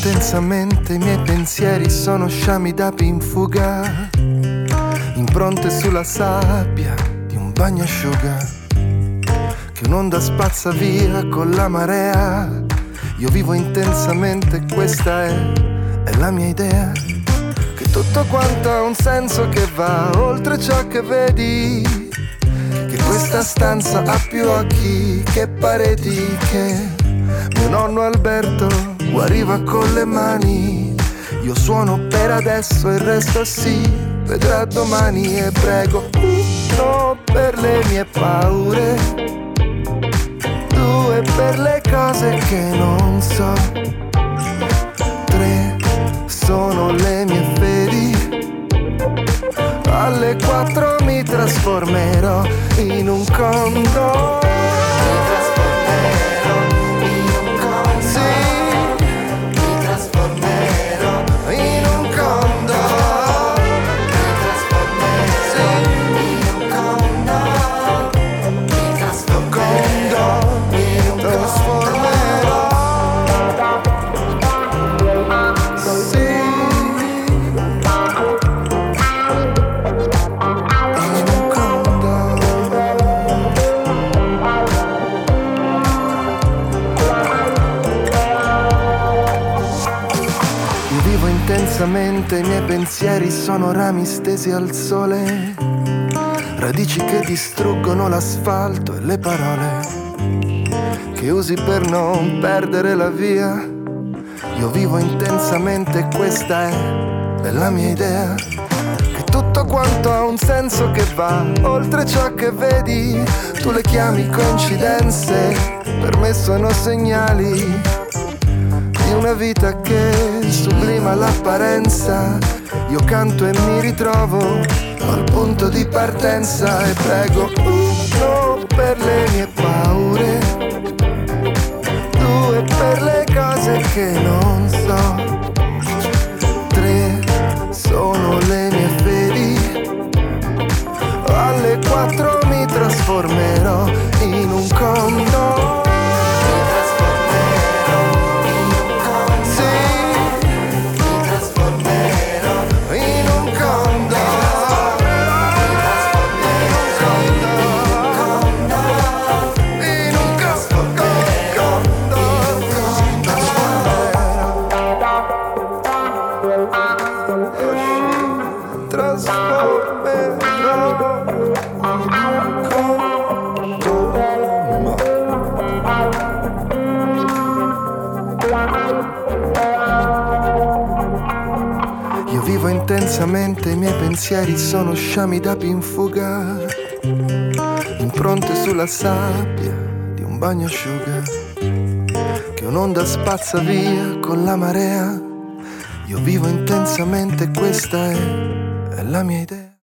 intensamente, i miei pensieri sono sciami d'api in fuga, impronte sulla sabbia di un bagnasciuga, che un'onda spazza via con la marea. Io vivo intensamente, questa è la mia idea, che tutto quanto ha un senso che va oltre ciò che vedi, che questa stanza ha più occhi che pareti, che mio nonno Alberto guariva con le mani. Io suono per adesso, il resto si vedrà domani. E prego, uno per le mie paure, due per le cose che non so, tre sono le mie fedi, alle 4 mi trasformerò in un condor. I miei pensieri sono rami stesi al sole, radici che distruggono l'asfalto e le parole che usi per non perdere la via. Io vivo intensamente, questa è la mia idea, che tutto quanto ha un senso che va oltre ciò che vedi. Tu le chiami coincidenze, per me sono segnali di una vita che sublima l'apparenza. Io canto e mi ritrovo al punto di partenza. E prego, uno per le mie paure, due per le cose che non so, tre sono le mie fedi, alle 4 mi trasformerò in un condor. Io vivo intensamente, i miei pensieri sono sciami d'api in fuga, impronte sulla sabbia di un bagnasciuga, che un'onda spazza via con la marea. Io vivo intensamente, questa è la mia idea.